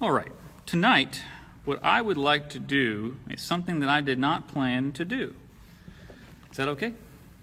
All right, tonight, what I would like to do is something that I did not plan to do. Is that okay?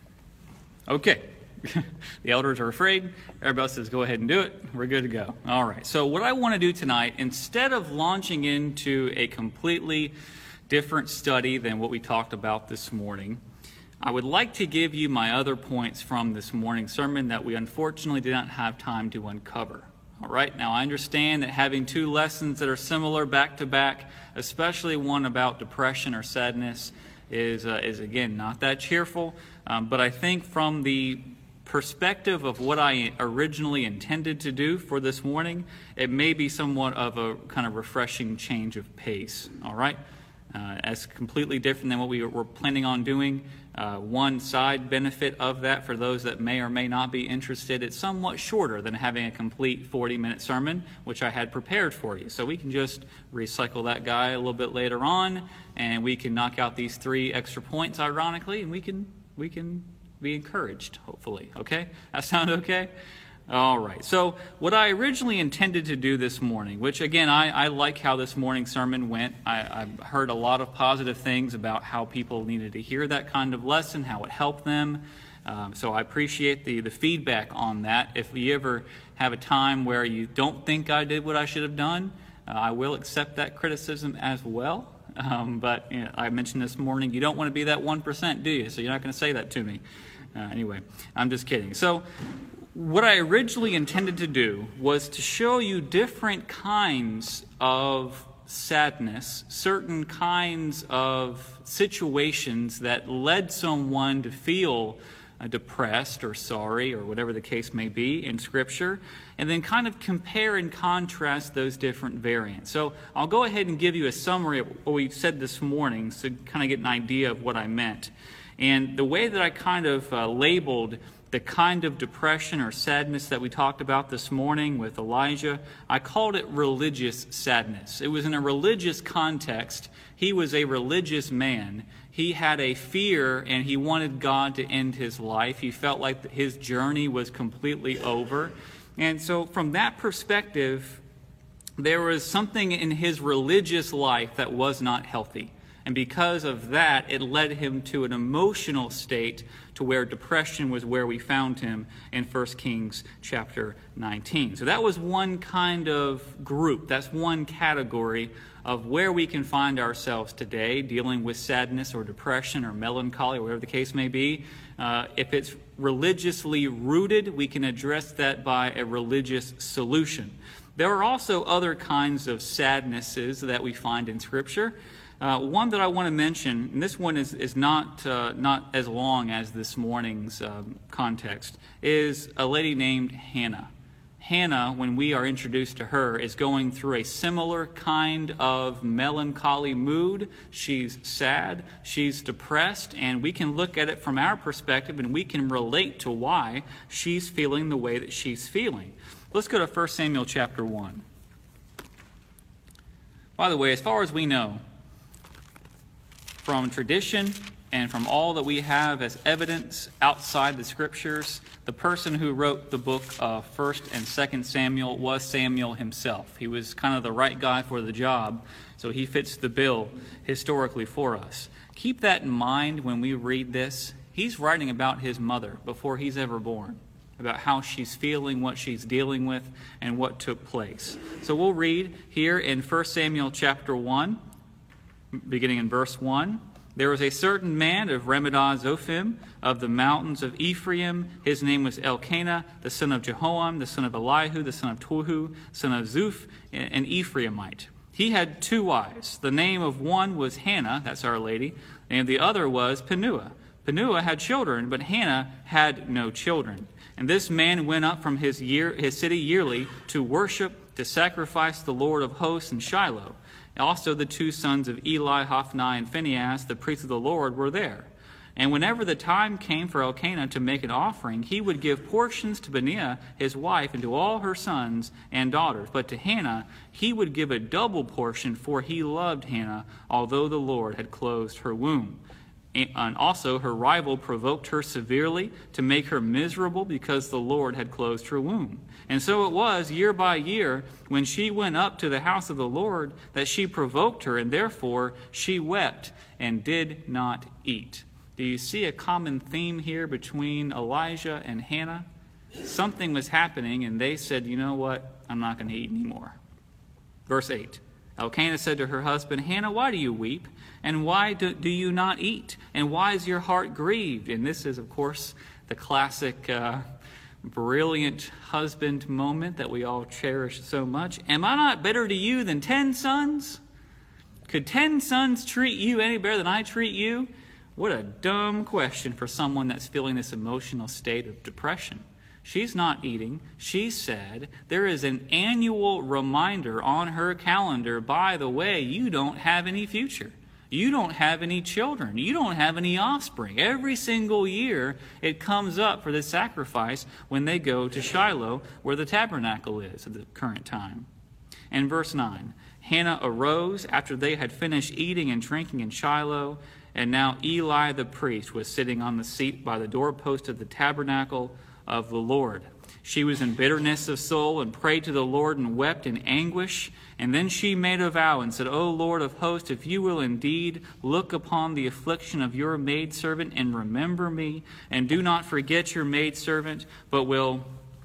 Okay. The elders are afraid. Everybody else says, go ahead and do it. We're good to go. All right. So what I want to do tonight, instead of launching into a completely different study than what we talked about this morning, I would like to give you my other points from this morning's sermon that we unfortunately did not have time to uncover. All right. Now, I understand that having two lessons that are similar back to back, especially one about depression or sadness, is again, not that cheerful. But I think from the perspective of what I originally intended to do for this morning, it may be somewhat of a kind of refreshing change of pace. All right. As completely different than what we were planning on doing. One side benefit of that for those that may or may not be interested, it's somewhat shorter than having a complete 40-minute sermon, which I had prepared for you. So we can just recycle that guy a little bit later on, and we can knock out these 3 extra points, ironically, and we can be encouraged, hopefully. Okay? That sound okay? All right. So what I originally intended to do this morning, which again, I like how this morning's sermon went. I heard a lot of positive things about how people needed to hear that kind of lesson, how it helped them. So I appreciate the feedback on that. If you ever have a time where you don't think I did what I should have done, I will accept that criticism as well. But you know, I mentioned this morning, you don't want to be that 1%, do you? So you're not going to say that to me. Anyway, I'm just kidding. So what I originally intended to do was to show you different kinds of sadness, certain kinds of situations that led someone to feel depressed or sorry or whatever the case may be in Scripture, and then kind of compare and contrast those different variants. So I'll go ahead and give you a summary of what we said this morning so kind of get an idea of what I meant. And the way that I kind of labeled the kind of depression or sadness that we talked about this morning with Elijah, I called it religious sadness. It was in a religious context. He was a religious man. He had a fear and he wanted God to end his life. He felt like his journey was completely over. And so from that perspective, there was something in his religious life that was not healthy. And because of that, it led him to an emotional state to where depression was where we found him in 1 Kings chapter 19. So that was one kind of group. That's one category of where we can find ourselves today, dealing with sadness or depression or melancholy, or whatever the case may be. If it's religiously rooted, we can address that by a religious solution. There are also other kinds of sadnesses that we find in Scripture. One that I want to mention, and this one is not as long as this morning's context, is a lady named Hannah. Hannah, when we are introduced to her, is going through a similar kind of melancholy mood. She's sad, she's depressed, and we can look at it from our perspective and we can relate to why she's feeling the way that she's feeling. Let's go to 1 Samuel chapter 1. By the way, as far as we know, from tradition and from all that we have as evidence outside the Scriptures, the person who wrote the book of 1 and 2 Samuel was Samuel himself. He was kind of the right guy for the job, so he fits the bill historically for us. Keep that in mind when we read this. He's writing about his mother before he's ever born, about how she's feeling, what she's dealing with, and what took place. So we'll read here in 1 Samuel chapter 1, beginning in verse 1. There was a certain man of Ramadah-Zophim of the mountains of Ephraim. His name was Elkanah, the son of Jehoam, the son of Elihu, the son of Tohu, son of Zuph, an Ephraimite. He had 2 wives. The name of one was Hannah, that's Our Lady, and the other was Penuel. Penuel had children, but Hannah had no children. And this man went up from his city yearly to worship, to sacrifice the Lord of hosts in Shiloh. Also the 2 sons of Eli, Hophni, and Phinehas, the priests of the Lord, were there. And whenever the time came for Elkanah to make an offering, he would give portions to Peninnah, his wife, and to all her sons and daughters. But to Hannah he would give a double portion, for he loved Hannah, although the Lord had closed her womb. And also her rival provoked her severely to make her miserable because the Lord had closed her womb. And so it was year by year when she went up to the house of the Lord that she provoked her, and therefore she wept and did not eat. Do you see a common theme here between Elijah and Hannah? Something was happening, and they said, you know what? I'm not going to eat anymore. Verse 8. Elkanah said to her husband, Hannah, why do you weep? And why do you not eat? And why is your heart grieved? And this is, of course, the classic brilliant husband moment that we all cherish so much. Am I not better to you than 10 sons? Could 10 sons treat you any better than I treat you? What a dumb question for someone that's feeling this emotional state of depression. She's not eating. She's sad. There is an annual reminder on her calendar, by the way, you don't have any future. You don't have any children. You don't have any offspring. Every single year it comes up for this sacrifice when they go to Shiloh, where the tabernacle is at the current time. And verse 9, Hannah arose after they had finished eating and drinking in Shiloh, and now Eli the priest was sitting on the seat by the doorpost of the tabernacle of the Lord. She was in bitterness of soul and prayed to the Lord and wept in anguish. And then she made a vow and said, O Lord of hosts, if you will indeed look upon the affliction of your maidservant and remember me, and do not forget your maidservant, but will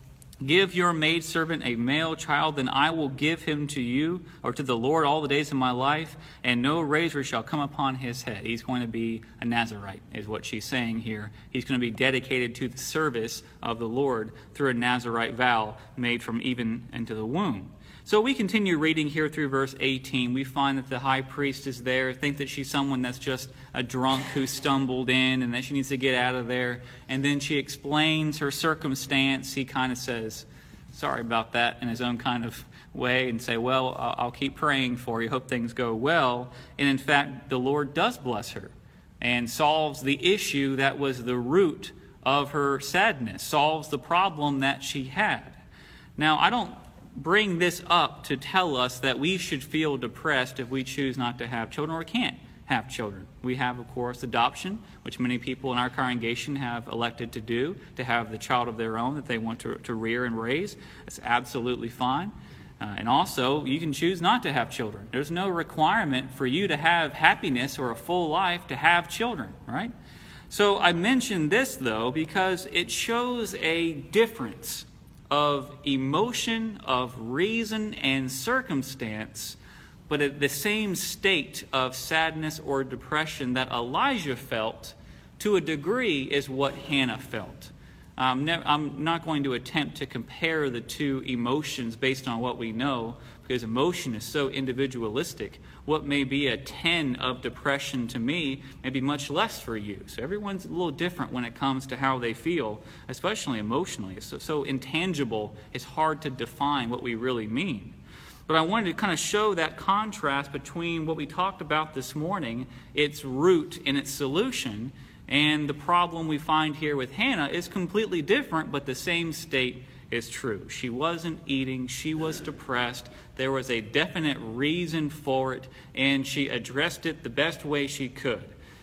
give your maidservant a male child, then I will give him to you, or to the Lord, all the days of my life, and no razor shall come upon his head. He's going to be a Nazirite, is what she's saying here. He's going to be dedicated to the service of the Lord through a Nazirite vow made from even into the womb. So we continue reading here through verse 18. We find that the high priest is there, think that she's someone that's just a drunk who stumbled in and that she needs to get out of there. And then she explains her circumstance. He kind of says, sorry about that, in his own kind of way, and say, well, I'll keep praying for you. Hope things go well. And in fact, the Lord does bless her and solves the issue that was the root of her sadness, solves the problem that she had. Now, I don't bring this up to tell us that we should feel depressed if we choose not to have children or can't have children. We have, of course, adoption, which many people in our congregation have elected to do, to have the child of their own that they want to rear and raise. That's absolutely fine. And also, you can choose not to have children. There's no requirement for you to have happiness or a full life to have children, right? So I mention this, though, because it shows a difference of emotion, of reason, and circumstance, but at the same state of sadness or depression that Elijah felt, to a degree, is what Hannah felt. I'm not going to attempt to compare the two emotions based on what we know, because emotion is so individualistic. What may be a 10 of depression to me may be much less for you. So everyone's a little different when it comes to how they feel, especially emotionally. It's so intangible, it's hard to define what we really mean. But I wanted to kind of show that contrast between what we talked about this morning, its root and its solution, and the problem we find here with Hannah is completely different, but the same state is true. She wasn't eating. She was depressed. There was a definite reason for it, and she addressed it the best way she could.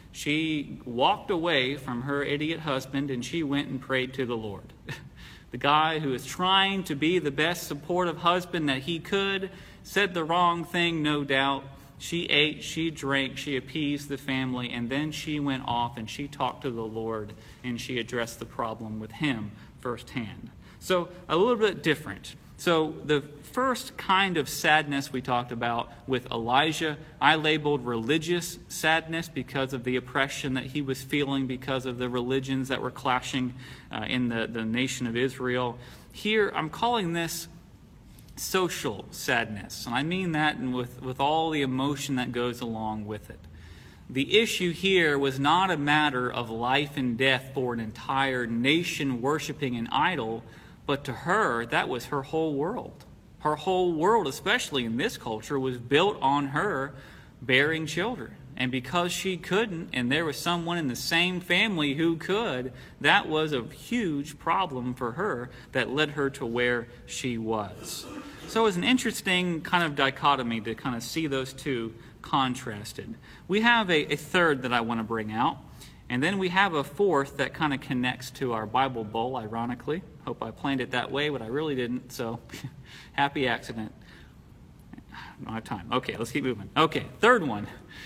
She walked away from her idiot husband, and she went and prayed to the Lord. The guy who is trying to be the best supportive husband that he could said the wrong thing, no doubt. She ate, she drank, she appeased the family, and then she went off and she talked to the Lord, and she addressed the problem with him firsthand. So a little bit different. So the first kind of sadness we talked about with Elijah, I labeled religious sadness because of the oppression that he was feeling because of the religions that were clashing in the nation of Israel. Here, I'm calling this social sadness, and I mean that with all the emotion that goes along with it. The issue here was not a matter of life and death for an entire nation worshiping an idol, but to her, that was her whole world. Her whole world, especially in this culture, was built on her bearing children. And because she couldn't, and there was someone in the same family who could, that was a huge problem for her that led her to where she was. So it's an interesting kind of dichotomy to kind of see those two contrasted. We have a third that I want to bring out, and then we have a fourth that kind of connects to our Bible bowl, ironically. Hope I planned it that way, but I really didn't, so happy accident. I don't have time. Okay, let's keep moving. Okay, third one.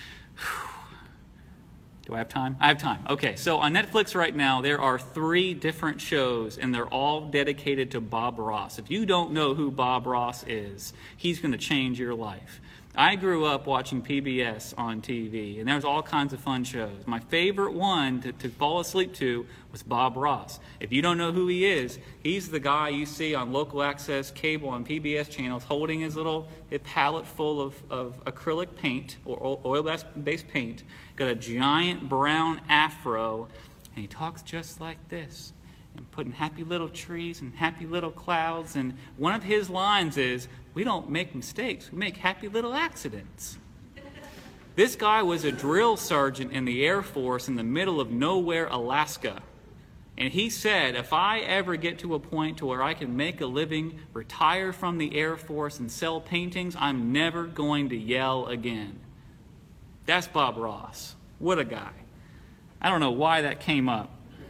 Do I have time? I have time. Okay, so on Netflix right now, there are 3 different shows, and they're all dedicated to Bob Ross. If you don't know who Bob Ross is, he's going to change your life. I grew up watching PBS on TV, and there's all kinds of fun shows. My favorite one to fall asleep to was Bob Ross. If you don't know who he is, he's the guy you see on local access cable on PBS channels holding his little palette full of acrylic paint or oil-based paint, got a giant brown afro, and he talks just like this, and putting happy little trees and happy little clouds. And one of his lines is, "We don't make mistakes, we make happy little accidents." This guy was a drill sergeant in the Air Force in the middle of nowhere, Alaska. And he said, if I ever get to a point to where I can make a living, retire from the Air Force and sell paintings, I'm never going to yell again. That's Bob Ross. What a guy. I don't know why that came up.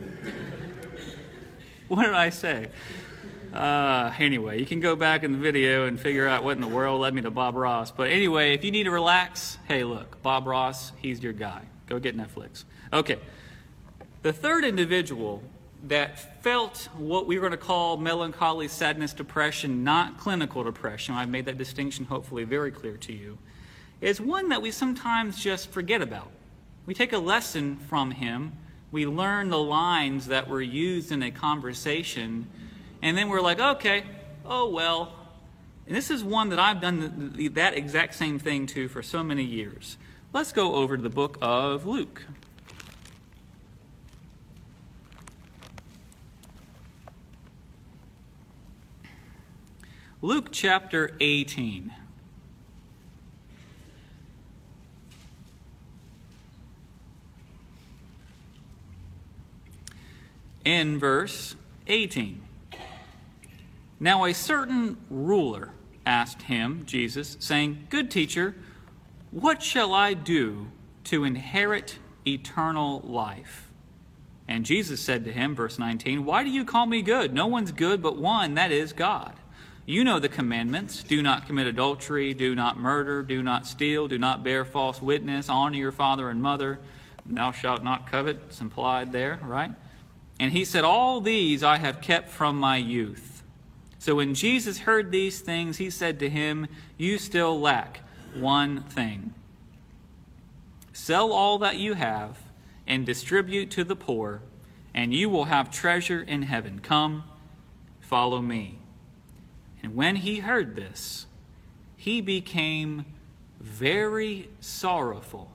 What did I say? Anyway, you can go back in the video and figure out what in the world led me to Bob Ross. But anyway, if you need to relax, hey, look, Bob Ross, he's your guy. Go get Netflix. Okay. The third individual that felt what we were going to call melancholy, sadness, depression, not clinical depression, I've made that distinction hopefully very clear to you, is one that we sometimes just forget about. We take a lesson from him, we learn the lines that were used in a conversation, and then we're like, okay, oh well. And this is one that I've done that exact same thing to for so many years. Let's go over to the book of Luke. Luke chapter 18. In verse 18. Now a certain ruler asked him, Jesus, saying, Good teacher, what shall I do to inherit eternal life? And Jesus said to him, verse 19, Why do you call me good? No one's good but one, that is God. You know the commandments. Do not commit adultery, do not murder, do not steal, do not bear false witness, honor your father and mother. Thou shalt not covet. It's implied there, right? And he said, All these I have kept from my youth. So when Jesus heard these things, he said to him, You still lack one thing. Sell all that you have and distribute to the poor, and you will have treasure in heaven. Come, follow me. And when he heard this, he became very sorrowful.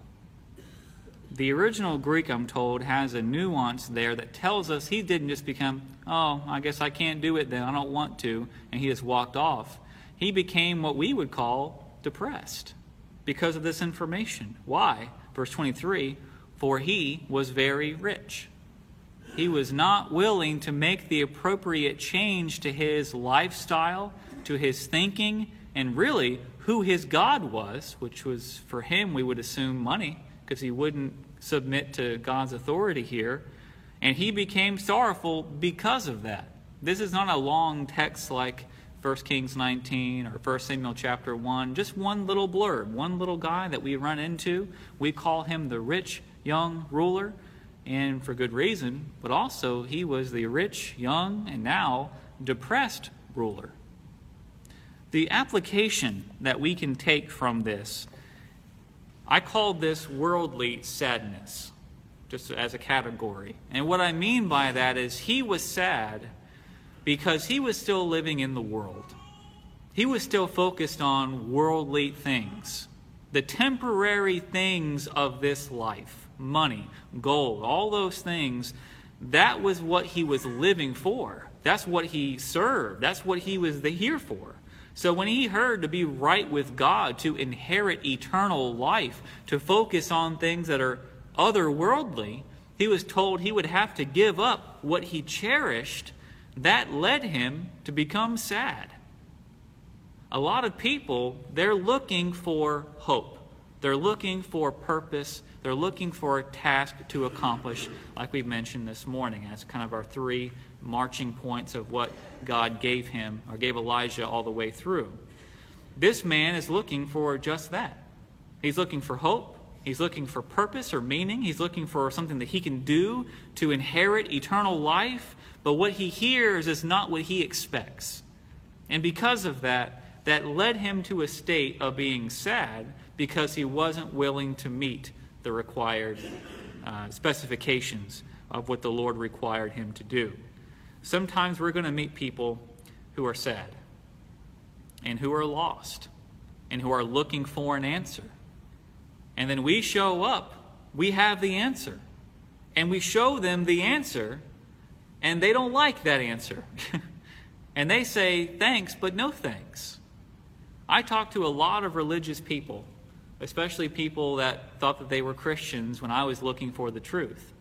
The original Greek, I'm told, has a nuance there that tells us he didn't just become, oh, I guess I can't do it then, I don't want to, and he just walked off. He became what we would call depressed because of this information. Why? Verse 23, for he was very rich. He was not willing to make the appropriate change to his lifestyle, to his thinking, and really who his God was, which was for him, we would assume, money, because he wouldn't submit to God's authority here. And he became sorrowful because of that. This is not a long text like 1 Kings 19 or 1 Samuel chapter 1. Just one little blurb, one little guy that we run into. We call him the rich young ruler, and for good reason, but also he was the rich, young, and now depressed ruler. The application that we can take from this, I call this worldly sadness, just as a category. And what I mean by that is he was sad because he was still living in the world. He was still focused on worldly things, the temporary things of this life. Money, gold, all those things, that was what he was living for. That's what he served. That's what he was here for. So when he heard to be right with God, to inherit eternal life, to focus on things that are otherworldly, he was told he would have to give up what he cherished. That led him to become sad. A lot of people, they're looking for hope. They're looking for purpose. They're looking for a task to accomplish, like we mentioned this morning, as kind of our 3 marching points of what God gave him, or gave Elijah all the way through. This man is looking for just that. He's looking for hope. He's looking for purpose or meaning. He's looking for something that he can do to inherit eternal life. But what he hears is not what he expects. And because of that, that led him to a state of being sad because he wasn't willing to meet the required specifications of what the Lord required him to do. Sometimes we're going to meet people who are sad and who are lost and who are looking for an answer. And then we show up, we have the answer. And we show them the answer, and they don't like that answer. And they say, thanks, but no thanks. I talk to a lot of religious people, especially people that thought that they were Christians when I was looking for the truth.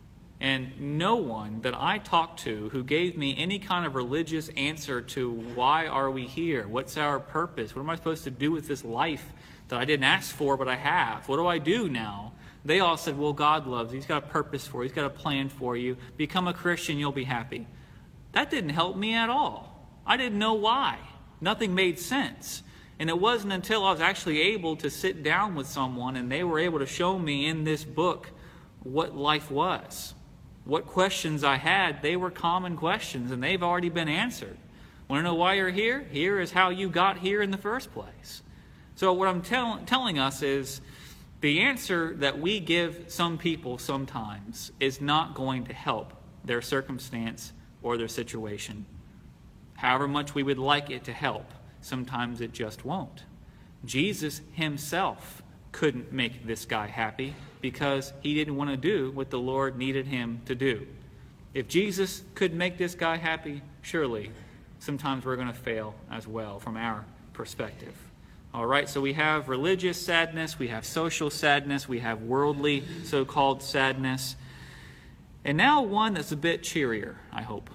And no one that I talked to who gave me any kind of religious answer to why are we here? What's our purpose? What am I supposed to do with this life that I didn't ask for but I have? What do I do now? They all said, well, God loves you. He's got a purpose for you. He's got a plan for you. Become a Christian, you'll be happy. That didn't help me at all. I didn't know why. Nothing made sense. And it wasn't until I was actually able to sit down with someone and they were able to show me in this book what life was. What questions I had, they were common questions and they've already been answered. Want to know why you're here? Here is how you got here in the first place. So what I'm telling us is the answer that we give some people sometimes is not going to help their circumstance or their situation. However much we would like it to help, sometimes it just won't. Jesus himself couldn't make this guy happy because he didn't want to do what the Lord needed him to do. If Jesus could make this guy happy, surely sometimes we're going to fail as well from our perspective. All right, so we have religious sadness, we have social sadness, we have worldly so-called sadness, and now one that's a bit cheerier, I hope.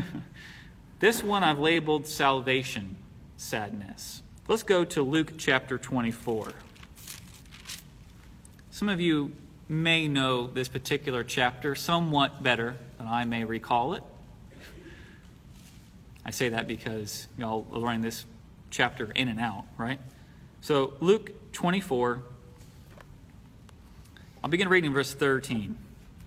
This one I've labeled salvation sadness. Let's go to Luke chapter 24. Some of you may know this particular chapter somewhat better than I may recall it. I say that because y'all are learning this chapter in and out, right? So Luke 24, I'll begin reading verse 13.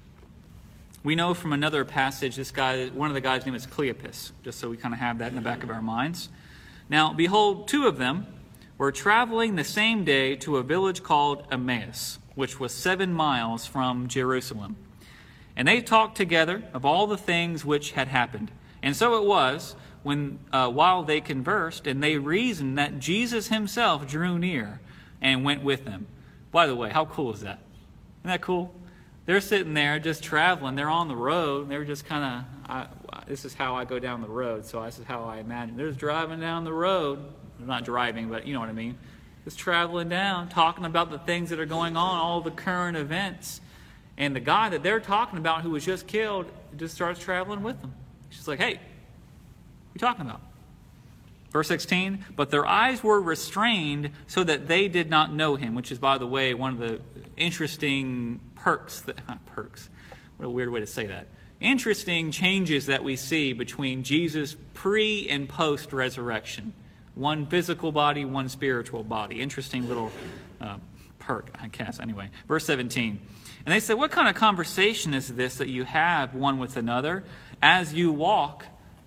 We know from another passage, this guy, one of the guys' name is Cleopas, just so we kind of have that in the back of our minds. Now, behold, 2 of them were traveling the same day to a village called Emmaus, which was 7 miles from Jerusalem. And they talked together of all the things which had happened. And so it was, when while they conversed, and they reasoned that Jesus himself drew near and went with them. By the way, how cool is that? Isn't that cool? They're sitting there just traveling. They're on the road. They're just kind of, this is how I go down the road, so this is how I imagine. They're just driving down the road. They're not driving, but you know what I mean. Just traveling down, talking about the things that are going on, all the current events. And the guy that they're talking about who was just killed just starts traveling with them. He's just like, hey, what are you talking about? Verse 16, but their eyes were restrained so that they did not know him, which is, by the way, one of the interesting perks, what a weird way to say that. Interesting changes that we see between Jesus pre and post resurrection. One physical body, one spiritual body. Interesting little perk, I guess. Anyway, verse 17. And they said, what kind of conversation is this that you have one with another as you walk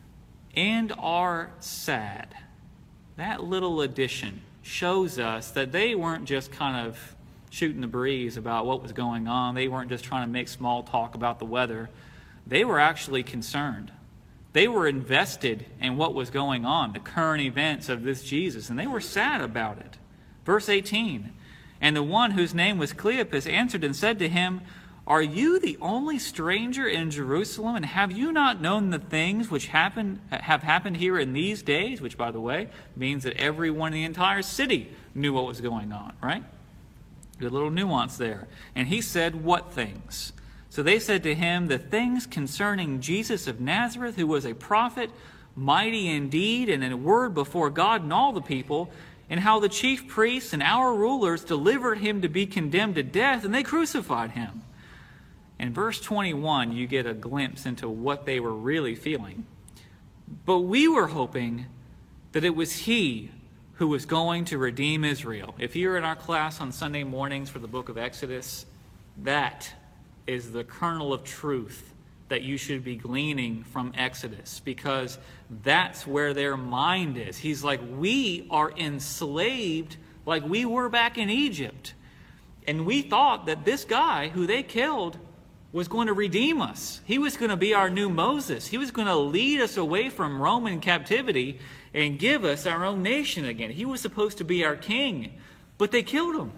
and are sad? That little addition shows us that they weren't just kind of shooting the breeze about what was going on. They weren't just trying to make small talk about the weather. They were actually concerned. They were invested in what was going on, the current events of this Jesus, and they were sad about it. Verse 18, and the one whose name was Cleopas answered and said to him, are you the only stranger in Jerusalem, and have you not known the things which have happened here in these days? Which, by the way, means that everyone in the entire city knew what was going on, right? Good little nuance there. And he said, what things? So they said to him, the things concerning Jesus of Nazareth, who was a prophet, mighty in deed and in word before God and all the people, and how the chief priests and our rulers delivered him to be condemned to death, and they crucified him. In verse 21, you get a glimpse into what they were really feeling. But we were hoping that it was he who was going to redeem Israel. If you're in our class on Sunday mornings for the book of Exodus, that is the kernel of truth that you should be gleaning from Exodus, because that's where their mind is. He's like, we are enslaved like we were back in Egypt. And we thought that this guy who they killed was going to redeem us. He was going to be our new Moses. He was going to lead us away from Roman captivity and give us our own nation again. He was supposed to be our king, but they killed him.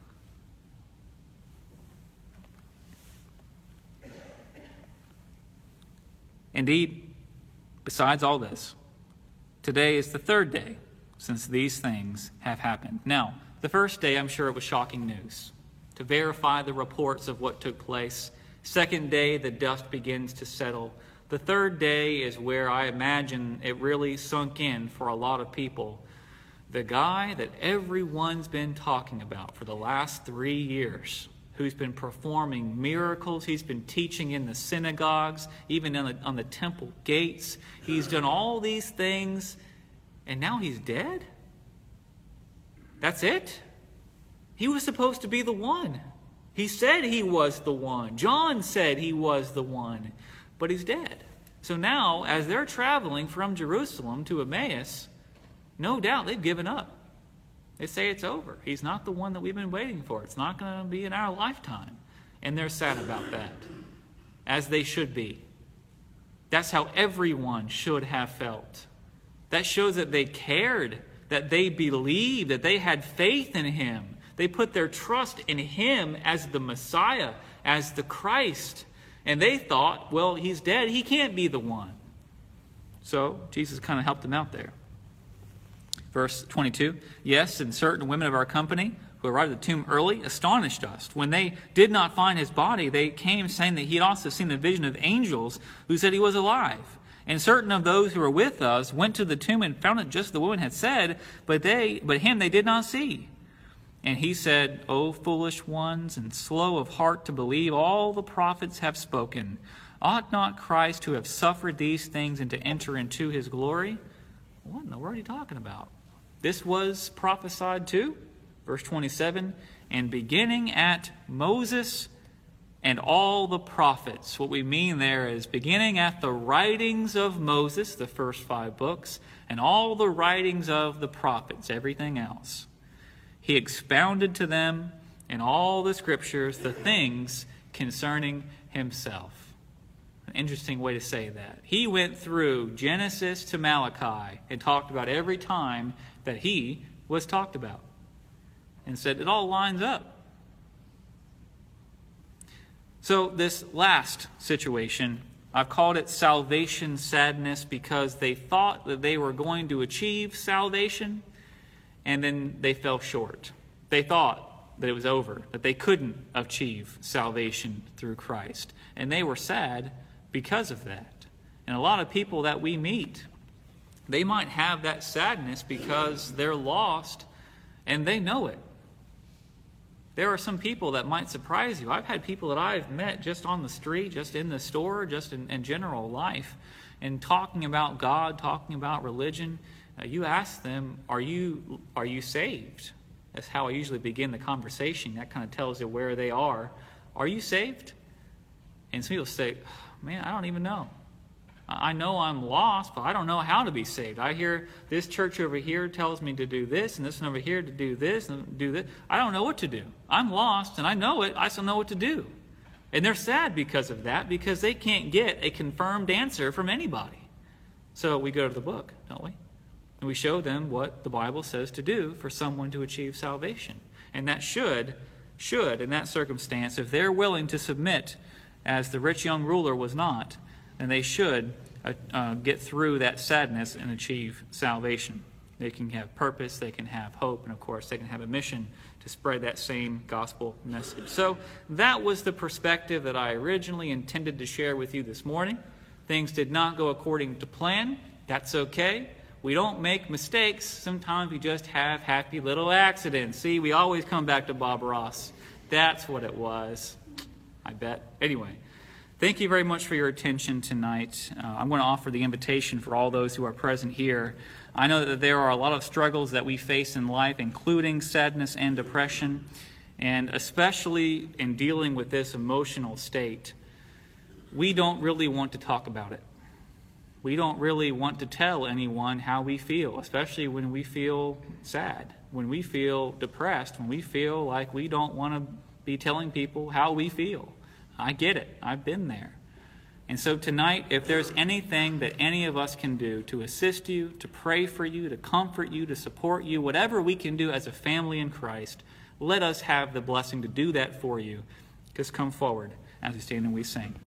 Indeed, besides all this, today is the third day since these things have happened. Now, the first day, I'm sure it was shocking news to verify the reports of what took place. Second day, the dust begins to settle. The third day is where I imagine it really sunk in for a lot of people. The guy that everyone's been talking about for the last 3 years, who's been performing miracles, he's been teaching in the synagogues, even on the temple gates. He's done all these things, and now he's dead? That's it? He was supposed to be the one. He said he was the one. John said he was the one, but he's dead. So now, as they're traveling from Jerusalem to Emmaus, no doubt they've given up. They say it's over. He's not the one that we've been waiting for. It's not going to be in our lifetime. And they're sad about that, as they should be. That's how everyone should have felt. That shows that they cared, that they believed, that they had faith in him. They put their trust in him as the Messiah, as the Christ. And they thought, well, he's dead. He can't be the one. So Jesus kind of helped them out there. Verse 22, yes, and certain women of our company who arrived at the tomb early astonished us. When they did not find his body, they came saying that he had also seen a vision of angels who said he was alive. And certain of those who were with us went to the tomb and found it just as the woman had said, but him they did not see. And he said, O foolish ones, and slow of heart to believe all the prophets have spoken. Ought not Christ to have suffered these things and to enter into his glory? What in the world are you talking about? This was prophesied too. Verse 27, and beginning at Moses and all the prophets. What we mean there is beginning at the writings of Moses, the first 5 books, and all the writings of the prophets, everything else. He expounded to them in all the scriptures the things concerning himself. An interesting way to say that. He went through Genesis to Malachi and talked about every time that he was talked about and said it all lines up. So this last situation, I've called it salvation sadness, because they thought that they were going to achieve salvation, and then they fell short. They thought that it was over, that they couldn't achieve salvation through Christ. And they were sad because of that. And a lot of people that we meet, they might have that sadness because they're lost and they know it. There are some people that might surprise you. I've had people that I've met just on the street, just in the store, just in general life, and talking about God, talking about religion. You ask them, are you saved? That's how I usually begin the conversation. That kind of tells you where they are. Are you saved? And some people say, man, I don't even know. I know I'm lost, but I don't know how to be saved. I hear this church over here tells me to do this, and this one over here to do this and do this. I don't know what to do. I'm lost, and I know it. I still know what to do. And they're sad because of that, because they can't get a confirmed answer from anybody. So we go to the book, don't we? And we show them what the Bible says to do for someone to achieve salvation. And that should, in that circumstance, if they're willing to submit, as the rich young ruler was not, then they should get through that sadness and achieve salvation. They can have purpose, they can have hope, and of course they can have a mission to spread that same gospel message. So that was the perspective that I originally intended to share with you this morning. Things did not go according to plan, That's okay. We don't make mistakes. Sometimes we just have happy little accidents. See, we always come back to Bob Ross. That's what it was, I bet. Anyway, thank you very much for your attention tonight. I'm going to offer the invitation for all those who are present here. I know that there are a lot of struggles that we face in life, including sadness and depression, and especially in dealing with this emotional state. We don't really want to talk about it. We don't really want to tell anyone how we feel, especially when we feel sad, when we feel depressed, when we feel like we don't want to be telling people how we feel. I get it. I've been there. And so tonight, if there's anything that any of us can do to assist you, to pray for you, to comfort you, to support you, whatever we can do as a family in Christ, let us have the blessing to do that for you. Just come forward as we stand and we sing.